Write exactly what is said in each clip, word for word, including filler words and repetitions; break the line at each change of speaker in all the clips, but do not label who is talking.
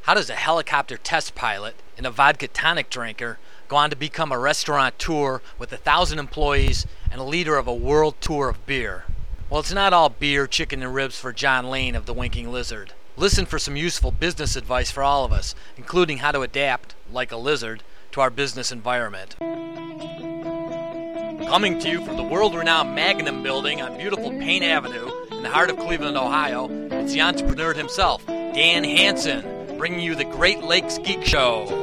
How does a helicopter test pilot and a vodka tonic drinker go on to become a restaurateur with a thousand employees and a leader of a world tour of beer? Well, it's not all beer, chicken, and ribs for John Lane of the Winking Lizard. Listen for some useful business advice for all of us, including how to adapt, like a lizard, to our business environment. Coming to you from the world-renowned Magnum Building on beautiful Payne Avenue in the heart of Cleveland, Ohio, it's the entrepreneur himself, Dan Hansen, bringing you the Great Lakes Geek Show.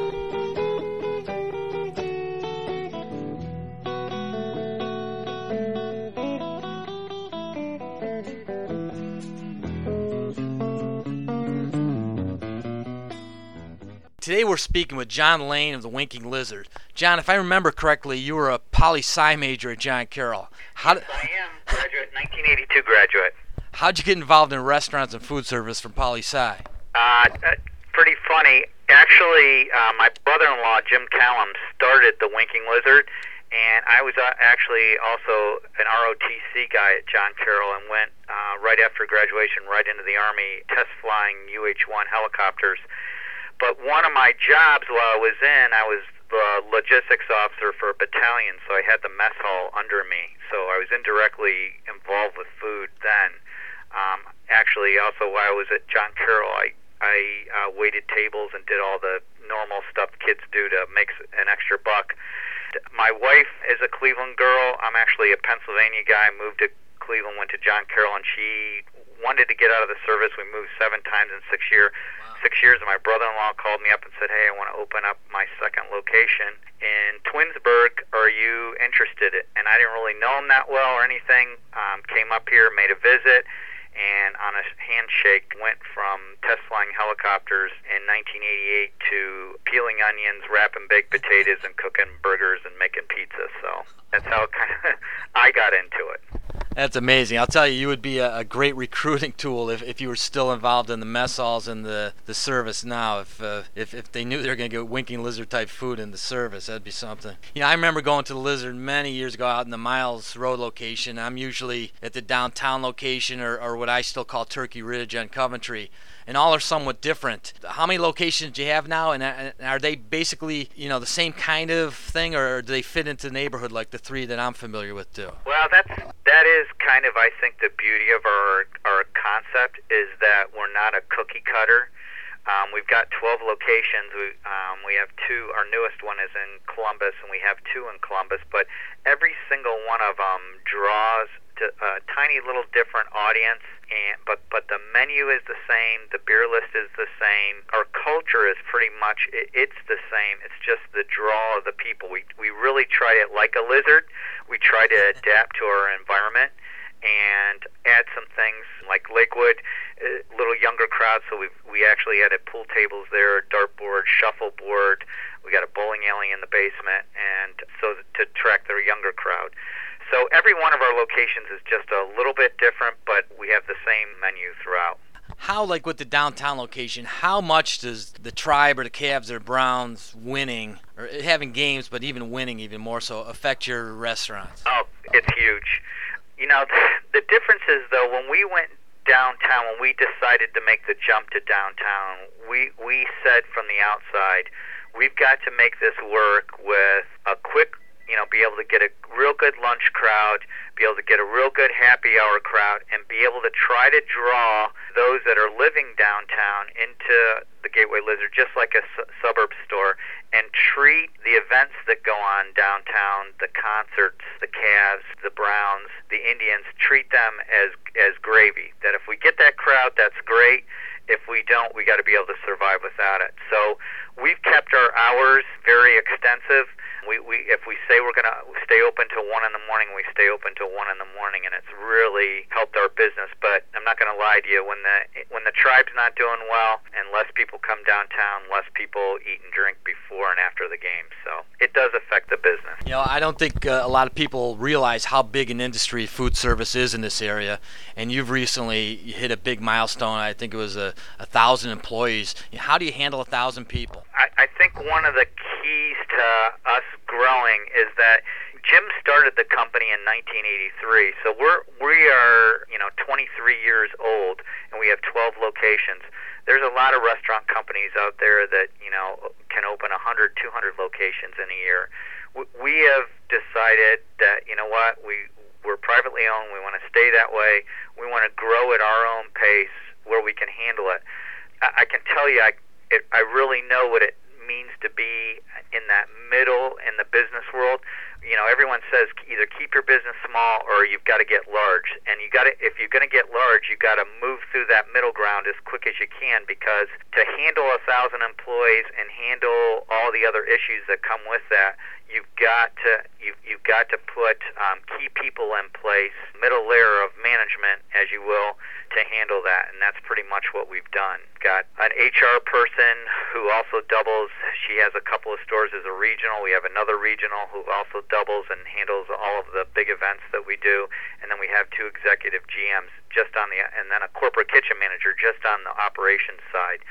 Today we're speaking with John Lane of the Winking Lizard. John, if I remember correctly, you were a poli-sci major at John Carroll. How
yes, I am. Graduate, nineteen eighty-two graduate.
How'd you get involved in restaurants and food service from poli-sci?
Uh, uh, pretty funny. Actually, uh, my brother-in-law, Jim Callum, started the Winking Lizard, and I was uh, actually also an R O T C guy at John Carroll and went uh, right after graduation right into the Army, test flying U H one helicopters. But one of my jobs while I was in, I was the logistics officer for a battalion, so I had the mess hall under me. So I was indirectly involved with food then. Um, actually, also while I was at John Carroll, I, I uh, waited tables and did all the normal stuff kids do to make an extra buck. My wife is a Cleveland girl. I'm actually a Pennsylvania guy. Moved to Cleveland, went to John Carroll, and she wanted to get out of the service. We moved seven times in six years. Six years, and my brother-in-law called me up and said, "Hey, I want to open up my second location in Twinsburg. Are you interested?" And I didn't really know him that well or anything. Um, came up here, made a visit, and on a handshake went from test flying helicopters in nineteen eighty-eight to peeling onions, wrapping baked potatoes, and cooking burgers and making pizza. So that's how kind of I got into it.
That's amazing. I'll tell you, you would be a, a great recruiting tool if, if you were still involved in the mess halls and the, the service now. If, uh, if if they knew they were going to get Winking Lizard type food in the service, that'd be something. You know, I remember going to the Lizard many years ago out in the Miles Road location. I'm usually at the downtown location or, or what I still call Turkey Ridge on Coventry. And all are somewhat different. How many locations do you have now, and are they basically, you know, the same kind of thing, or do they fit into the neighborhood like the three that I'm familiar with do?
Well, that's that is kind of, I think, the beauty of our our concept is that we're not a cookie cutter. Um, we've got twelve locations. We um, we have two. Our newest one is in Columbus, and we have two in Columbus. But every single one of them draws to a tiny little different audience. And, but but the menu is the same, the beer list is the same, our culture is pretty much, it, it's the same, it's just the draw of the people. We we really try it like a lizard, we try to adapt to our environment and add some things like Lakewood, a little younger crowd, so we we actually added pool tables there, dartboard, shuffleboard, we got a bowling alley in the basement, and so to attract their younger crowd. So every one of our locations is just a little bit different, but we have the same menu throughout.
How, like with the downtown location, how much does the Tribe or the Cavs or Browns winning, or having games, but even winning even more so, affect your restaurants?
Oh, it's huge. You know, the difference is, though, when we went downtown, when we decided to make the jump to downtown, we, we said from the outside, we've got to make this work with a quick, you know, be able to get a real good lunch crowd, be able to get a real good happy hour crowd, and be able to try to draw those that are living downtown into the Gateway Lizard, just like a su- suburb store, and treat the events that go on downtown, the concerts, the Cavs, the Browns, the Indians, treat them as as gravy. That if we get that crowd, that's great. If we don't, we got to be able to survive without it. So we've kept our hours very extensive. We, we if we say we're going to stay open till one in the morning, we stay open till one in the morning, and it's really helped our business. But I'm not going to lie to you, when the when the Tribe's not doing well and less people come downtown, less people eat and drink before and after the game. So it does affect the business.
You know, I don't think uh, a lot of people realize how big an industry food service is in this area, and you've recently hit a big milestone. I think it was a, a thousand employees. How do you handle a thousand people?
I, I think one of the keys to us growing is that Jim started the company in nineteen eighty-three, so we're we are you know twenty-three years old, and we have twelve locations. there's a lot of restaurant companies out there that, you know, can open one hundred, two hundred locations in a year. We have decided that, you know what, we, we're privately owned. We want to stay that way. We want to grow at our own pace where we can handle it. I, I can tell you, I, it, I really know what it means to be in that middle in the business world. You know, everyone says either keep your business small or you've got to get large. And you got to, if you're going to get large, you got to move through that middle ground as quick as you can, because to handle a thousand employees and handle all the other issues that come with that, you've got to you've you've got to put um, key people in place, middle layer of management, as you will, to handle that, and that's pretty much what we've done. Got an H R person who also doubles. She has a couple of stores as a regional. We have another regional who also doubles and handles all of the big events that we do, and then we have two executive G Ms just on the, and then a corporate kitchen manager just on the operations side.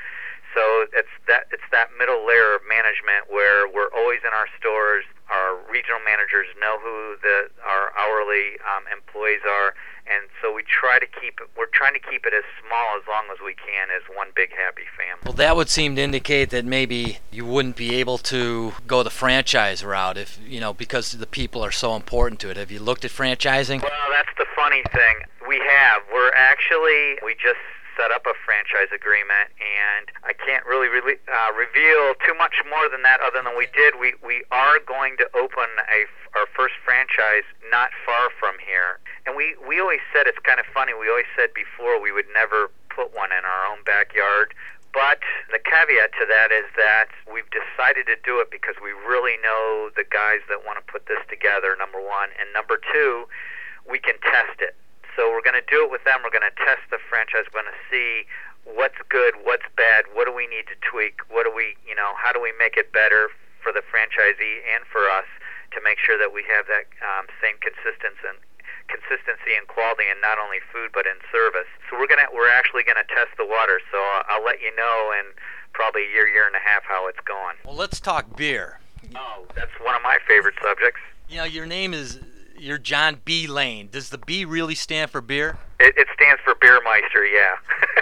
So it's that it's that middle layer of management where we're always in our stores. Our regional managers know who the our hourly um, employees are, and so we try to keep it. We're trying to keep it as small as long as we can, as one big happy family.
Well, that would seem to indicate that maybe you wouldn't be able to go the franchise route if you know because the people are so important to it. Have you looked at franchising?
Well, that's the funny thing. We have. We're actually we just set up a franchise agreement, and I can't really re- uh, reveal too much more than that other than we did. We we are going to open a, our first franchise not far from here. And we, we always said, it's kind of funny, we always said before we would never put one in our own backyard. But the caveat to that is that we've decided to do it because we really know the guys that want to put this together, number one. And number two, we can test it. So we're going to do it with them. We're going to test the franchise. We're going to see what's good, what's bad, what do we need to tweak, what do we, you know, how do we make it better for the franchisee and for us to make sure that we have that um, same consistency and consistency and quality in not only food but in service. So we're gonna we're actually going to test the water. So I'll let you know in probably a year, year and a half how it's going.
Well, let's talk beer.
Oh, that's one of my favorite subjects.
You know, your name is. You're John B. Lane. Does the B really stand for beer?
It, it stands for Beermeister, yeah.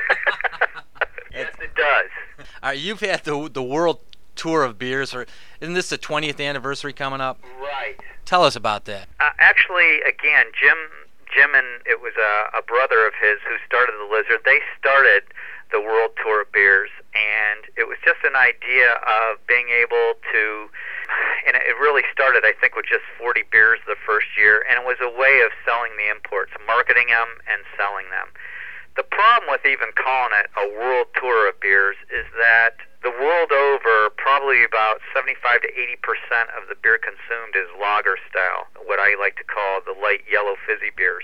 Yes, it does.
All right, you've had the the world tour of beers. For, isn't this the twentieth anniversary coming up?
Right.
Tell us about that.
Uh, actually, again, Jim, Jim, and it was a, a brother of his who started the Lizard. They started the world tour of beers, and it was just an idea of being able to. And it really started, I think, with just forty beers the first year, and it was a way of selling the imports, marketing them and selling them. The problem with even calling it a world tour of beers is that the world over, probably about seventy-five to eighty percent of the beer consumed is lager style, what I like to call the light yellow fizzy beers.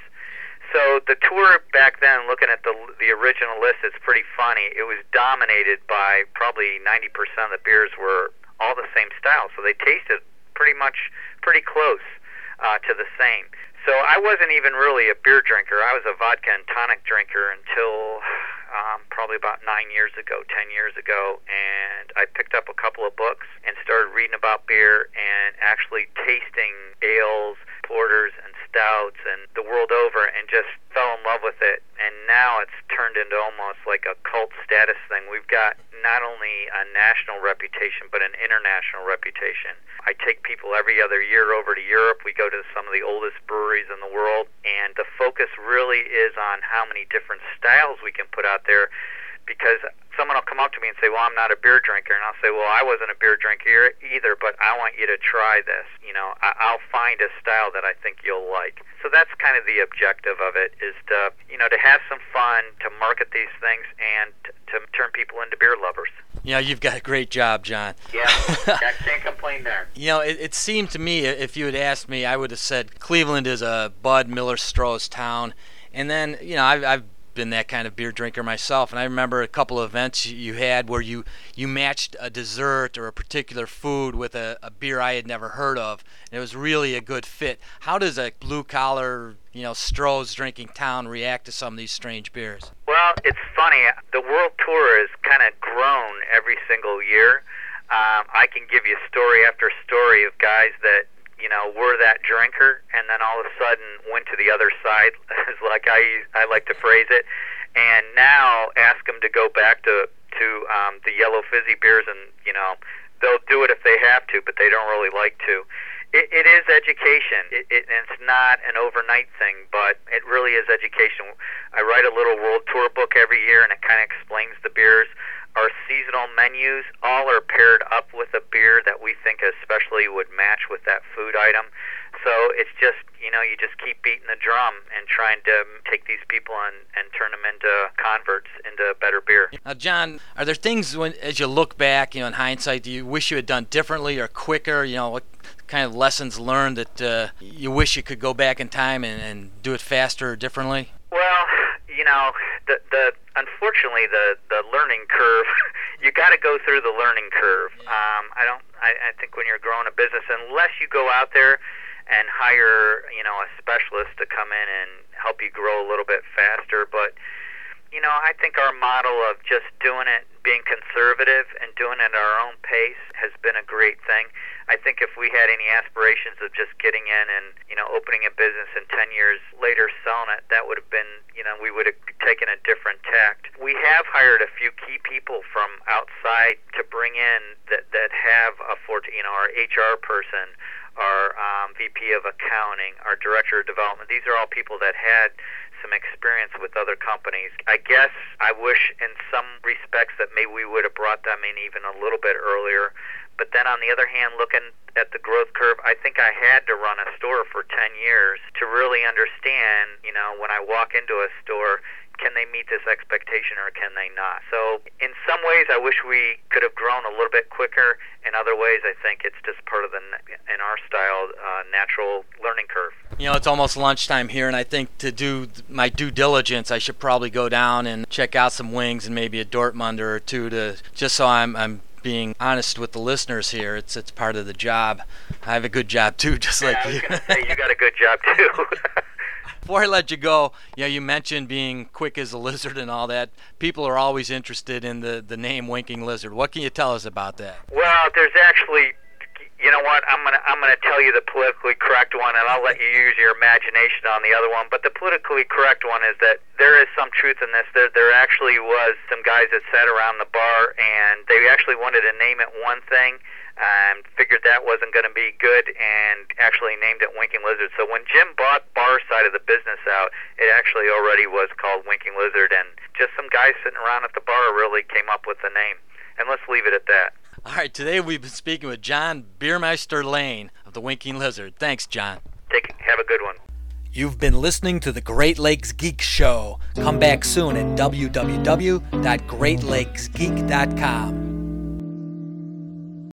So the tour back then, looking at the the original list, it's pretty funny. It was dominated by probably ninety percent of the beers were all the same style, so they tasted pretty much pretty close uh, to the same. So I wasn't even really a beer drinker. I was a vodka and tonic drinker until um, probably about nine years ago, ten years ago, and I picked up a couple of books and started reading about beer and actually tasting ales, porters, and stouts and the world over, and just fell in love with it. And now it's turned into almost like a cult status thing. We've got not only a national reputation, but an international reputation. I take people every other year over to Europe. We go to some of the oldest breweries in the world, and the focus really is on how many different styles we can put out there, because someone will come up to me and say, well, I'm not a beer drinker, and I'll say, well, I wasn't a beer drinker either, but I want you to try this. You know, I'll find a style that I think you'll like. So that's kind of the objective of it, is to, you know, to have some fun, to market these things, and to turn people into beer lovers.
You know, you've got a great job, John.
Yeah, I can't complain there.
You know, it, it seemed to me, if you had asked me, I would have said Cleveland is a Bud Miller Stroh's town. And then, you know, I've, I've been that kind of beer drinker myself, and I remember a couple of events you had where you, you matched a dessert or a particular food with a, a beer I had never heard of, and it was really a good fit. How does a blue-collar, you know, Stroh's drinking town react to some of these strange beers?
Well, it's funny. The world tour has kind of grown every single year. Um, I can give you story after story of guys that, you know, were that drinker, and then all of a sudden went to the other side, like I I like to phrase it, and now ask them to go back to to um, the yellow fizzy beers, and you know they'll do it if they have to, but they don't really like to. It, it is education. It, it, and it's not an overnight thing, but it really is education. I write a little world tour book every year, and it kind of explains the beers. Our seasonal menus all are paired up with a beer that we think especially would match with that food item. So it's just, you know, you just keep beating the drum and trying to take these people and, and turn them into converts, into better beer.
Now, John, are there things, when as you look back, you know, in hindsight, do you wish you had done differently or quicker? You know, what kind of lessons learned that uh, you wish you could go back in time and, and do it faster or differently?
Well, you know, the the unfortunately the the learning curve, you got to go through the learning curve. Um, I don't. I, I think when you're growing a business, unless you go out there and hire, you know, a specialist to come in and help you grow a little bit faster, but you know, I think our model of just doing it, being conservative and doing it at our own pace has been a great thing. I think if we had any aspirations of just getting in and, you know, opening a business and ten years later selling it, that would have been, you know, we would have taken a different tact. We have hired a few key people from outside to bring in that, that have a, you know, our H R person, our um, V P of accounting, our director of development. These are all people that had some experience with other companies. I guess I wish in some respects that maybe we would have brought them in even a little bit earlier. But then on the other hand, looking at the growth curve, I think I had to run a store for ten years to really understand, you know, when I walk into a store, can they meet this expectation or can they not? So in some ways, I wish we could have grown a little bit quicker. In other ways, I think it's just part of the, in our style, uh, natural learning curve.
You know, it's almost lunchtime here, and I think to do my due diligence, I should probably go down and check out some wings and maybe a Dortmunder or two, to just so I'm I'm being honest with the listeners here. It's it's part of the job. I have a good job too, just
yeah,
like
I was
you.
going to say you got a good job too.
Before I let you go, you know, you mentioned being quick as a lizard and all that. People are always interested in the, the name Winking Lizard. What can you tell us about that?
Well, there's actually, you know what, I'm gonna I'm gonna tell you the politically correct one, and I'll let you use your imagination on the other one. But the politically correct one is that there is some truth in this. There there actually was some guys that sat around the bar, and they actually wanted to name it one thing, and figured that wasn't going to be good, and actually named it Winking Lizard. So when Jim bought Bar side of the business out, it actually already was called Winking Lizard, and just some guys sitting around at the bar really came up with the name. And let's leave it at that.
All right, today we've been speaking with John Beermeister Lane of the Winking Lizard. Thanks, John.
Take have a good one.
You've been listening to the Great Lakes Geek Show. Come back soon at w w w dot great lakes geek dot com.